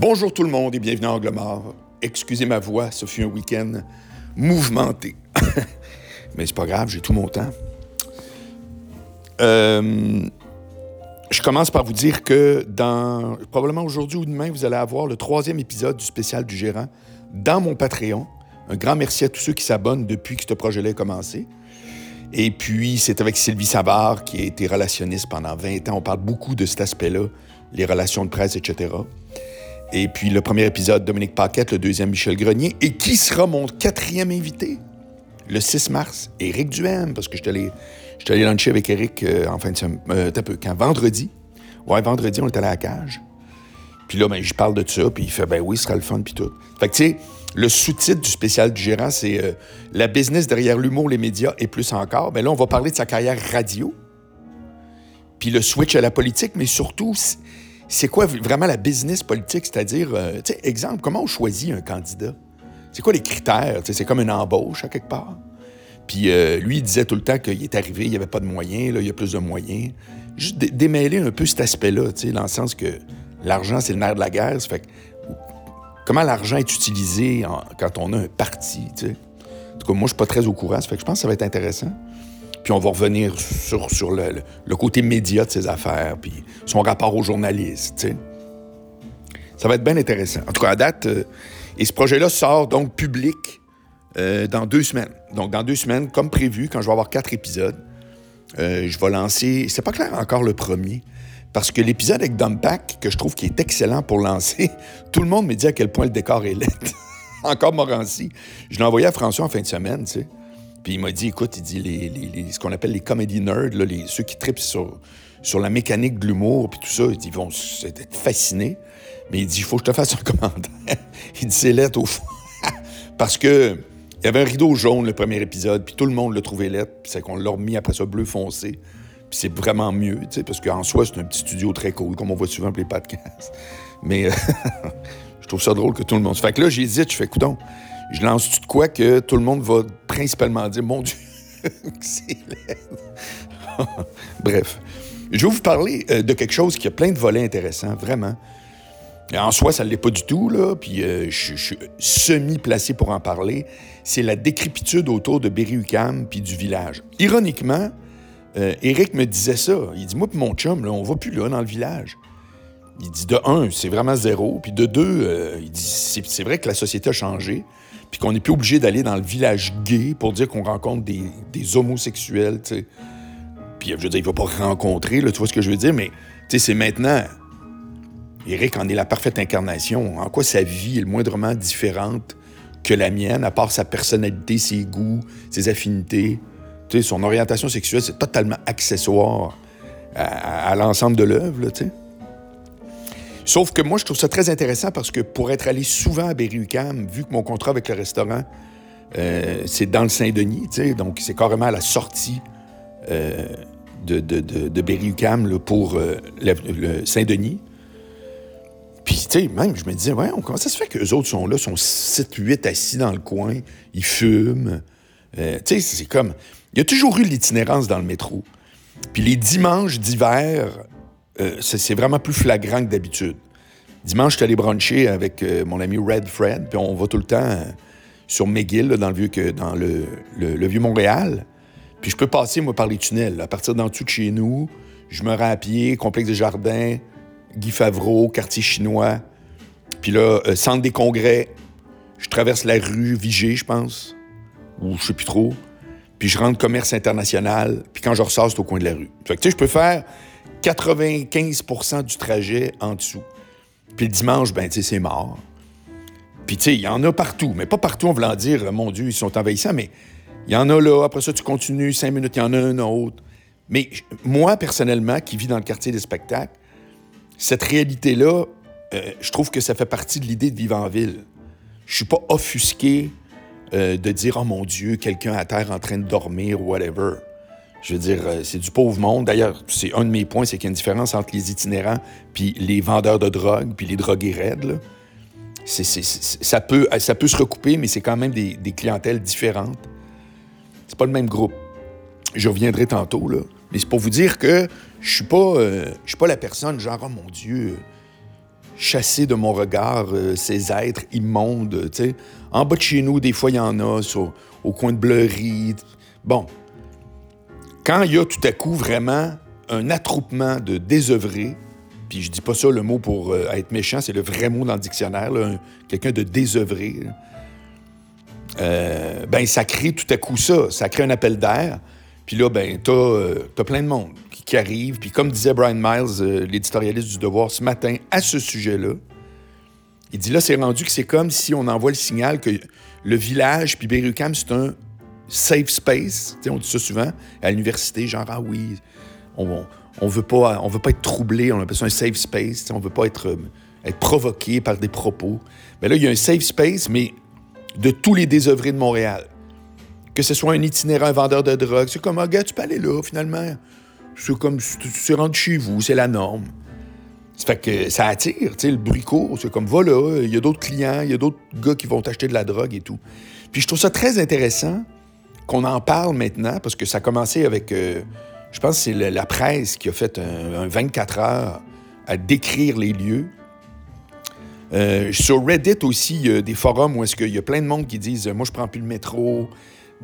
Bonjour tout le monde et bienvenue à Angle Mort. Excusez ma voix, ce fut un week-end mouvementé. Mais c'est pas grave, j'ai tout mon temps. Je commence par vous dire que probablement aujourd'hui ou demain, vous allez avoir le 3e épisode du spécial du gérant dans mon Patreon. Un grand merci à tous ceux qui s'abonnent depuis que ce projet-là a commencé. Et puis, c'est avec Sylvie Savard, qui a été relationniste pendant 20 ans. On parle beaucoup de cet aspect-là, les relations de presse, etc. Et puis, le premier épisode, Dominique Paquette, le 2e, Michel Grenier. Et qui sera mon 4e invité? Le 6 mars, Éric Duhaime, parce que je suis allé luncher avec Éric en fin de semaine. Vendredi. Ouais, vendredi, on était allé à la cage. Puis là, je parle de ça, puis il fait, oui, ce sera le fun, puis tout. Fait que, tu sais, le sous-titre du spécial du gérant, c'est La business derrière l'humour, les médias et plus encore. Là, on va parler de sa carrière radio, puis le switch à la politique, mais surtout, c'est quoi vraiment la business politique? C'est-à-dire, tu sais, exemple, comment on choisit un candidat? C'est quoi les critères? Tu sais, c'est comme une embauche, à quelque part. Puis lui, il disait tout le temps qu'il est arrivé, il n'y avait pas de moyens, là, il y a plus de moyens. Juste démêler un peu cet aspect-là, tu sais, dans le sens que l'argent, c'est le nerf de la guerre. Ça fait que, comment l'argent est utilisé quand on a un parti, tu sais. En tout cas, moi, je suis pas très au courant, ça fait que je pense que ça va être intéressant. Puis on va revenir sur le côté média de ses affaires, puis son rapport aux journalistes, tu sais. Ça va être bien intéressant. En tout cas, à date, et ce projet-là sort donc public dans 2 semaines. Donc, dans 2 semaines, comme prévu, quand je vais avoir 4 épisodes, je vais lancer... C'est pas clair encore le premier, parce que l'épisode avec Dumpack, que je trouve qui est excellent pour lancer, tout le monde me dit à quel point le décor est laid. Encore Morancy. Je l'ai envoyé à François en fin de semaine, tu sais. Puis il m'a dit, écoute, il dit, ce qu'on appelle les comedy nerds, là, ceux qui trippent sur la mécanique de l'humour, puis tout ça, ils vont être fascinés. Mais il dit, il faut que je te fasse un commentaire. Il dit, c'est laid au fond. Parce que il y avait un rideau jaune, le premier épisode, puis tout le monde l'a trouvé laid, puis c'est qu'on l'a remis après ça bleu foncé. Puis c'est vraiment mieux, tu sais, parce qu'en soi, c'est un petit studio très cool, comme on voit souvent pour les podcasts. Mais je trouve ça drôle que tout le monde... Fait que là, j'hésite, je fais, coudonc, je lance-tu de quoi que tout le monde va principalement dire, mon Dieu, c'est laid. Bref. Je vais vous parler de quelque chose qui a plein de volets intéressants, vraiment. En soi, ça ne l'est pas du tout, là, puis je suis semi-placé pour en parler. C'est la décrépitude autour de Berry-UQAM puis du village. Ironiquement, Éric me disait ça. Il dit, moi puis mon chum, là, on va plus là, dans le village. Il dit, de 1, c'est vraiment 0. Puis de 2, il dit, c'est vrai que la société a changé, puis qu'on n'est plus obligé d'aller dans le village gay pour dire qu'on rencontre des homosexuels, tu sais. Puis je veux dire, il va pas rencontrer, là, tu vois ce que je veux dire, mais tu sais, c'est maintenant... Éric en est la parfaite incarnation. En quoi sa vie est le moindrement différente que la mienne, à part sa personnalité, ses goûts, ses affinités. Tu sais, son orientation sexuelle, c'est totalement accessoire à l'ensemble de l'œuvre, tu sais. Sauf que moi, je trouve ça très intéressant parce que pour être allé souvent à Berry-UQAM, vu que mon contrat avec le restaurant, c'est dans le Saint-Denis, tu sais, donc c'est carrément à la sortie de Berry-UQAM là, pour le Saint-Denis. Puis, tu sais, même, je me disais, comment ça se fait qu'eux autres sont là, sont 7-8 assis dans le coin, ils fument. Tu sais, c'est comme... Il y a toujours eu l'itinérance dans le métro. Puis les dimanches d'hiver, c'est vraiment plus flagrant que d'habitude. Dimanche, je suis allé bruncher avec mon ami Red Fred, puis on va tout le temps sur McGill, là, dans le Vieux-Montréal. Puis je peux passer, moi, par les tunnels. À partir d'en dessous de chez nous, je me rends à pied, Complexe des Jardins, Guy Favreau, quartier chinois. Puis là, centre des congrès, je traverse la rue Vigée, je pense, ou je sais plus trop. Puis je rentre commerce international, puis quand je ressors, c'est au coin de la rue. Fait que tu sais, je peux faire 95% du trajet en dessous. Puis le dimanche, tu sais, c'est mort. Puis tu sais, il y en a partout, mais pas partout en voulant dire, mon Dieu, ils sont envahissants, mais il y en a là, après ça, tu continues, 5 minutes, il y en a un autre. Mais moi, personnellement, qui vis dans le quartier des spectacles, cette réalité-là, je trouve que ça fait partie de l'idée de vivre en ville. Je suis pas offusqué de dire « Oh mon Dieu, quelqu'un à terre en train de dormir » ou whatever. Je veux dire, c'est du pauvre monde. D'ailleurs, c'est un de mes points, c'est qu'il y a une différence entre les itinérants puis les vendeurs de drogue puis les drogués raides, là. Ça peut se recouper, mais c'est quand même des clientèles différentes. C'est pas le même groupe. Je reviendrai tantôt, là. Mais c'est pour vous dire que je suis pas la personne genre « Oh mon Dieu, chasser de mon regard ces êtres immondes, tu sais. En bas de chez nous, des fois, il y en a, au coin de Bleury. Bon. Quand il y a tout à coup vraiment un attroupement de désœuvrés, puis je dis pas ça le mot pour être méchant, c'est le vrai mot dans le dictionnaire, là, quelqu'un de désœuvré, ben ça crée tout à coup ça crée un appel d'air, puis là, ben t'as plein de monde qui arrive, puis comme disait Brian Miles, l'éditorialiste du Devoir, ce matin, à ce sujet-là, il dit là, c'est rendu que c'est comme si on envoie le signal que le village, puis Berry-UQAM, c'est un safe space, on dit ça souvent, à l'université, genre, ah oui, on veut pas être troublé, on appelle ça un safe space, on veut pas être provoqué par des propos. Mais là, il y a un safe space, mais de tous les désœuvrés de Montréal. Que ce soit un itinérant, un vendeur de drogue, c'est comme, gars, tu peux aller là, finalement. C'est comme, tu rentres chez vous, c'est la norme. Ça fait que ça attire, tu sais, le bruit court, c'est comme, va là, il y a d'autres clients, il y a d'autres gars qui vont t'acheter de la drogue et tout. Puis je trouve ça très intéressant qu'on en parle maintenant, parce que ça a commencé avec, je pense que c'est la presse qui a fait un 24 heures à décrire les lieux. Sur Reddit aussi, il y a des forums où est-ce qu'il y a plein de monde qui disent « Moi, je prends plus le métro, blablabla. »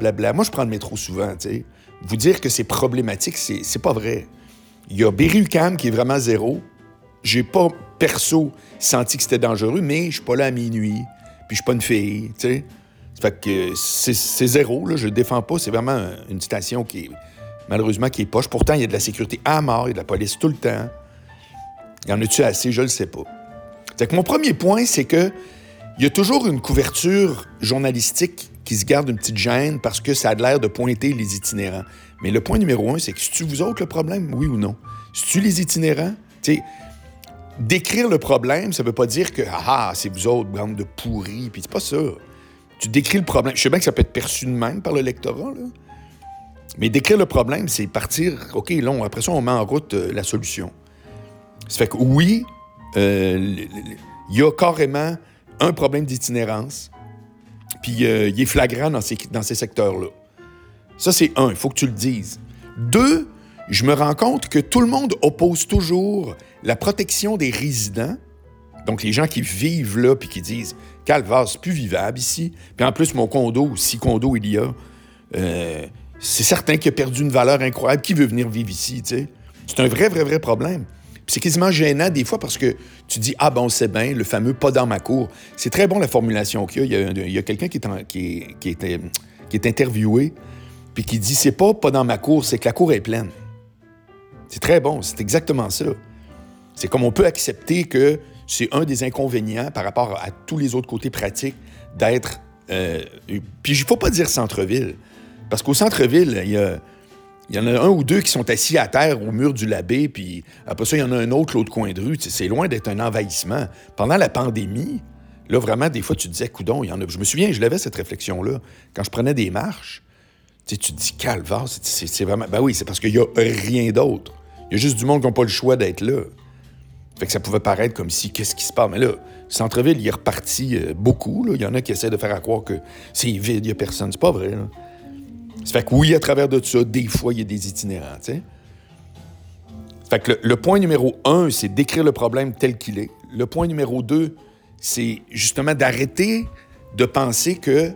Bla, bla. Moi, je prends le métro souvent, tu sais. Vous dire que c'est problématique, c'est pas vrai. Il y a Berry-UQAM qui est vraiment zéro. J'ai pas, perso, senti que c'était dangereux, mais je suis pas là à minuit, puis je suis pas une fille, tu sais. Ça fait que c'est zéro, là, je le défends pas. C'est vraiment une station qui est, malheureusement, qui est poche. Pourtant, il y a de la sécurité à mort, il y a de la police tout le temps. Y en a-tu assez? Je le sais pas. C'est que mon premier point, c'est que il y a toujours une couverture journalistique qui se garde une petite gêne parce que ça a l'air de pointer les itinérants. Mais le point numéro 1, c'est que c'est-tu vous autres le problème, oui ou non? C'est-tu les itinérants? Tu sais, décrire le problème, ça veut pas dire que c'est vous autres, bande de pourris, puis c'est pas ça. Tu décris le problème. Je sais bien que ça peut être perçu de même par le lectorat, là. Mais décrire le problème, c'est partir, OK, là, après ça, on met en route la solution. Ça fait que oui, il y a carrément un problème d'itinérance, puis il est flagrant dans ces secteurs-là. Ça, c'est un, il faut que tu le dises. Deux, je me rends compte que tout le monde oppose toujours la protection des résidents, donc les gens qui vivent là puis qui disent « Calvaire, c'est plus vivable ici. » Puis en plus, mon condo, si condo il y a, c'est certain qu'il a perdu une valeur incroyable. Qui veut venir vivre ici, tu sais? C'est un vrai problème. Puis c'est quasiment gênant des fois parce que tu dis « Ah bon, c'est bien, le fameux « pas dans ma cour ». C'est très bon la formulation qu'il y a. Il y a quelqu'un qui est interviewé puis qui dit « C'est pas dans ma cour, c'est que la cour est pleine ». C'est très bon, c'est exactement ça. C'est comme on peut accepter que c'est un des inconvénients par rapport à tous les autres côtés pratiques d'être... puis il ne faut pas dire centre-ville, parce qu'au centre-ville, il y en a un ou deux qui sont assis à terre au mur du Labbé, puis après ça, il y en a un autre l'autre coin de rue. C'est loin d'être un envahissement. Pendant la pandémie, là, vraiment, des fois, tu te disais, coudonc, il y en a... Je me souviens, je l'avais, cette réflexion-là. Quand je prenais des marches, tu te dis, calvaire, c'est vraiment... Ben oui, c'est parce qu'il n'y a rien d'autre. Il y a juste du monde qui n'a pas le choix d'être là. Fait que ça pouvait paraître comme si, qu'est-ce qui se passe? Mais là, le centre-ville, il est reparti beaucoup. Là. Il y en a qui essaient de faire croire que c'est vide, il n'y a personne. C'est pas vrai, là. Ça fait que oui, à travers de tout ça, des fois, il y a des itinérants, tu sais. Fait que le point numéro 1, c'est d'écrire le problème tel qu'il est. Le point numéro 2, c'est justement d'arrêter de penser que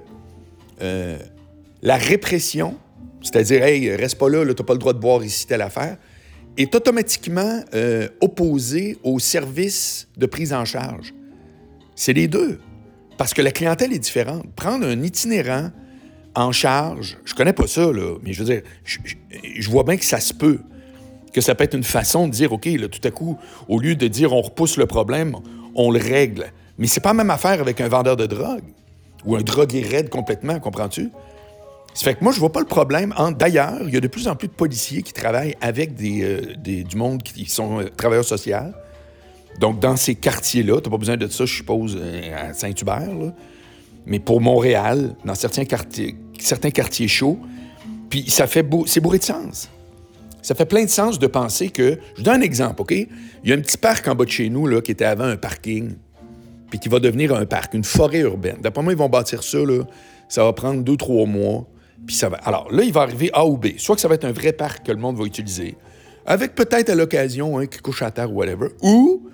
la répression, c'est-à-dire, hey, reste pas là, t'as pas le droit de boire ici, telle affaire, est automatiquement opposée au service de prise en charge. C'est les deux. Parce que la clientèle est différente. Prendre un itinérant en charge, je connais pas ça, là, mais je veux dire, je vois bien que ça se peut. Que ça peut être une façon de dire, OK, là, tout à coup, au lieu de dire on repousse le problème, on le règle. Mais c'est pas la même affaire avec un vendeur de drogue ou un drogué raide complètement, comprends-tu? Ça fait que moi, je vois pas le problème. D'ailleurs, il y a de plus en plus de policiers qui travaillent avec du monde qui sont travailleurs sociaux. Donc, dans ces quartiers-là, t'as pas besoin de ça, je suppose, à Saint-Hubert, là. Mais pour Montréal, dans certains quartiers chauds, puis ça fait c'est bourré de sens. Ça fait plein de sens de penser que... Je vous donne un exemple, OK? Il y a un petit parc en bas de chez nous là, qui était avant un parking, puis qui va devenir un parc, une forêt urbaine. D'après moi, ils vont bâtir ça, là. Ça va prendre 2-3 mois. Puis ça va... Alors là, il va arriver A ou B. Soit que ça va être un vrai parc que le monde va utiliser, avec peut-être à l'occasion qui couche à terre ou whatever, ou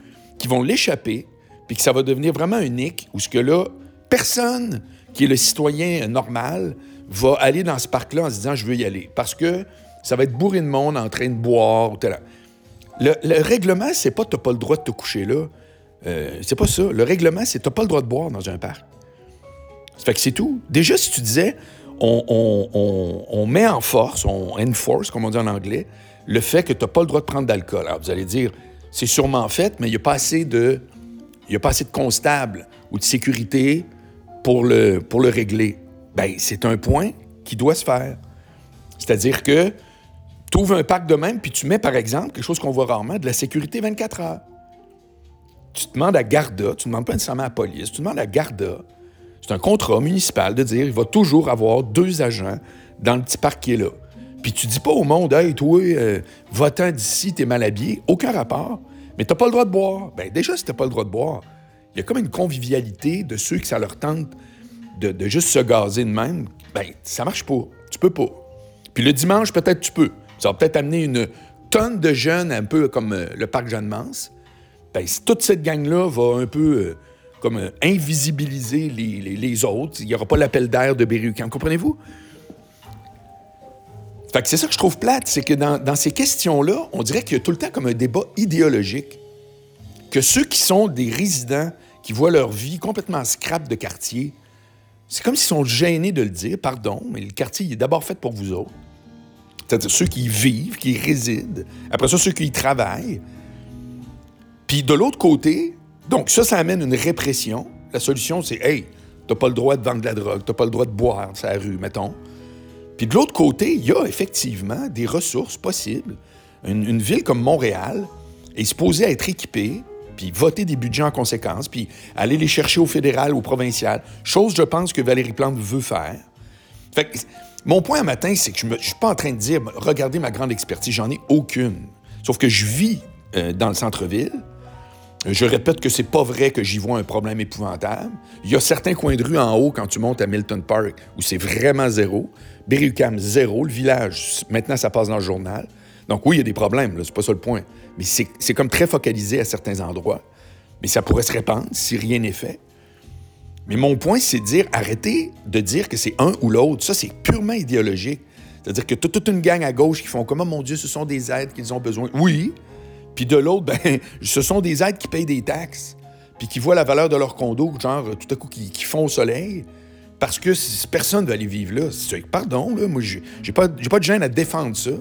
qui vont l'échapper, puis que ça va devenir vraiment unique, où ce que là, personne qui est le citoyen normal va aller dans ce parc-là en se disant « je veux y aller », parce que ça va être bourré de monde en train de boire. Ou tel. Le règlement, c'est pas « t'as pas le droit de te coucher là ». C'est pas ça. Le règlement, c'est « t'as pas le droit de boire dans un parc ». Ça fait que c'est tout. Déjà, si tu disais on met en force, on enforce, comme on dit en anglais, le fait que t'as pas le droit de prendre d'alcool. Alors, vous allez dire, c'est sûrement fait, mais il n'y a pas assez de constables ou de sécurité pour le régler. Bien, c'est un point qui doit se faire. C'est-à-dire que tu ouvres un parc de même, puis tu mets, par exemple, quelque chose qu'on voit rarement, de la sécurité 24 heures. Tu demandes à Garda, tu ne demandes pas nécessairement à la police, tu demandes à Garda, c'est un contrat municipal de dire il va toujours avoir 2 agents dans le petit parc qui est là. Puis tu dis pas au monde « Hey, toi, va-t'en d'ici, t'es mal habillé », aucun rapport. Mais t'as pas le droit de boire. Bien, déjà, si t'as pas le droit de boire, il y a comme une convivialité de ceux que ça leur tente de juste se gazer de même. Bien, ça marche pas. Tu peux pas. Puis le dimanche, peut-être tu peux. Ça va peut-être amener une tonne de jeunes, un peu comme le parc Jeanne-Mance. Bien, toute cette gang-là va un peu comme invisibiliser les autres. Il n'y aura pas l'appel d'air de Berry-UQAM. Comprenez-vous? Fait que c'est ça que je trouve plate, c'est que dans ces questions-là, on dirait qu'il y a tout le temps comme un débat idéologique. Que ceux qui sont des résidents, qui voient leur vie complètement scrap de quartier, c'est comme s'ils sont gênés de le dire, pardon, mais le quartier il est d'abord fait pour vous autres. C'est-à-dire ceux qui y vivent, qui y résident. Après ça, ceux qui y travaillent. Puis de l'autre côté, donc ça amène une répression. La solution, c'est « Hey, t'as pas le droit de vendre de la drogue, t'as pas le droit de boire sur la rue, mettons. » Puis de l'autre côté, il y a effectivement des ressources possibles. Une ville comme Montréal est supposée être équipée, puis voter des budgets en conséquence, puis aller les chercher au fédéral, au provincial, chose, je pense, que Valérie Plante veut faire. Fait que mon point un matin, c'est que je ne suis pas en train de dire « Regardez ma grande expertise, j'en ai aucune. » Sauf que je vis dans le centre-ville. Je répète que c'est pas vrai que j'y vois un problème épouvantable. Il y a certains coins de rue en haut, quand tu montes à Milton Park, où c'est vraiment zéro. Berry-UQAM, zéro. Le village, maintenant, ça passe dans le journal. Donc oui, il y a des problèmes, là, c'est pas ça le point. Mais c'est comme très focalisé à certains endroits. Mais ça pourrait se répandre si rien n'est fait. Mais mon point, c'est de dire, arrêtez de dire que c'est un ou l'autre. Ça, c'est purement idéologique. C'est-à-dire que toute une gang à gauche qui font « Comment, mon Dieu, ce sont des aides qu'ils ont besoin. » Oui. Puis de l'autre, ben, ce sont des aides qui payent des taxes, puis qui voient la valeur de leur condo, genre, tout à coup, qui font au soleil, parce que personne ne va aller vivre là. Pardon, là, moi, j'ai pas de gêne à défendre ça.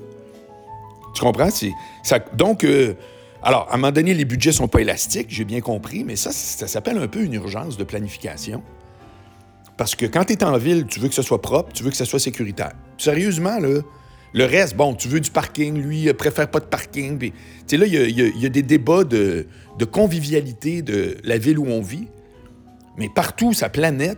Tu comprends? Donc, alors, à un moment donné, les budgets sont pas élastiques, j'ai bien compris, mais ça s'appelle un peu une urgence de planification. Parce que quand tu es en ville, tu veux que ce soit propre, tu veux que ce soit sécuritaire. Sérieusement, là, le reste, bon, tu veux du parking, lui, préfère pas de parking. Puis, tu sais, là, il y a des débats de convivialité de la ville où on vit. Mais partout, sa planète,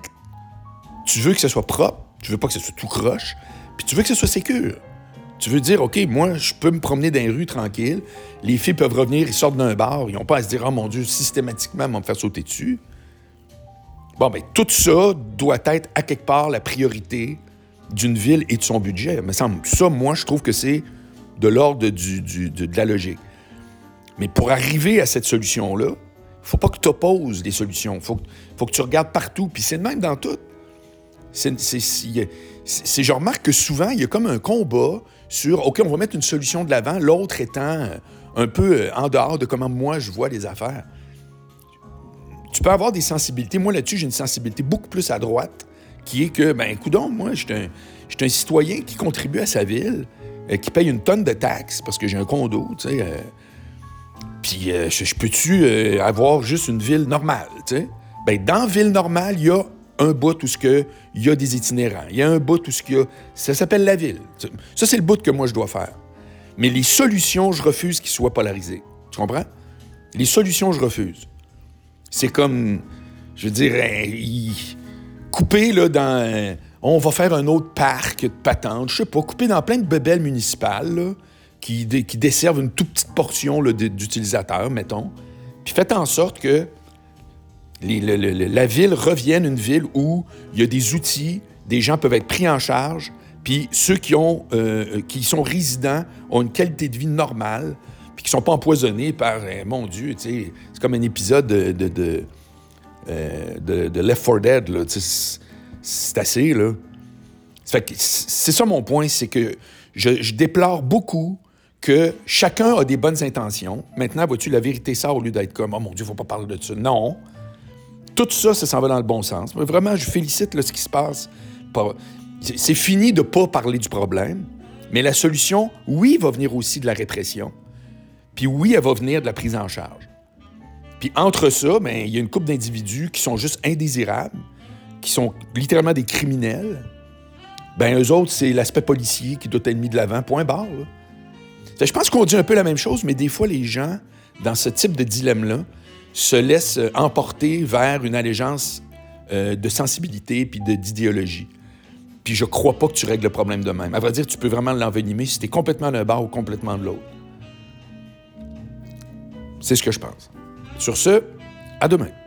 tu veux que ce soit propre, tu veux pas que ce soit tout croche, puis tu veux que ce soit sécure. Tu veux dire, OK, moi, je peux me promener dans les rues tranquille, les filles peuvent revenir, ils sortent d'un bar, ils n'ont pas à se dire, oh mon Dieu, systématiquement, ils vont me faire sauter dessus. Bon, bien, tout ça doit être, à quelque part, la priorité d'une ville et de son budget. Me semble. Ça, moi, je trouve que c'est de l'ordre de la logique. Mais pour arriver à cette solution-là, il ne faut pas que tu opposes les solutions. Il faut que tu regardes partout. Puis c'est le même dans tout. Je remarque que souvent, il y a comme un combat sur « OK, on va mettre une solution de l'avant », l'autre étant un peu en dehors de comment moi, je vois les affaires. Tu peux avoir des sensibilités. Moi, là-dessus, j'ai une sensibilité beaucoup plus à droite, qui est que, ben, coudonc, moi, je suis un citoyen qui contribue à sa ville, qui paye une tonne de taxes parce que j'ai un condo, tu sais. Puis, je peux-tu avoir juste une ville normale, tu sais? Ben, dans la ville normale, il y a un bout où il y a des itinérants. Il y a un bout où ça s'appelle la ville. Ça, c'est le bout que moi, je dois faire. Mais les solutions, je refuse qu'ils soient polarisées. Tu comprends? Les solutions, je refuse. C'est comme, je veux dire, couper là, dans... on va faire un autre parc de patentes, je sais pas, couper dans plein de bebelles municipales là, qui desservent une toute petite portion là, d'utilisateurs, mettons. Puis faites en sorte que la ville revienne une ville où il y a des outils, des gens peuvent être pris en charge, puis ceux qui sont résidents ont une qualité de vie normale, puis qui ne sont pas empoisonnés par, mon Dieu, tu sais, c'est comme un épisode de Left 4 Dead, là, tu sais, c'est assez, là. C'est ça mon point, c'est que je déplore beaucoup que chacun a des bonnes intentions. Maintenant, vois-tu, la vérité sort au lieu d'être comme « Oh mon Dieu, il ne faut pas parler de ça ». Non. Tout ça, ça s'en va dans le bon sens. Mais vraiment, je félicite là, ce qui se passe. C'est fini de ne pas parler du problème, mais la solution, oui, va venir aussi de la répression. Puis oui, elle va venir de la prise en charge. Puis entre ça, ben, il y a une couple d'individus qui sont juste indésirables, qui sont littéralement des criminels. Ben eux autres, c'est l'aspect policier qui doit être mis de l'avant, point barre, là. Je pense qu'on dit un peu la même chose, mais des fois, les gens, dans ce type de dilemme-là, se laissent emporter vers une allégeance de sensibilité puis d'idéologie. Puis je crois pas que tu règles le problème de même. À vrai dire, tu peux vraiment l'envenimer si t'es complètement d'un bord ou complètement de l'autre. C'est ce que je pense. Sur ce, à demain.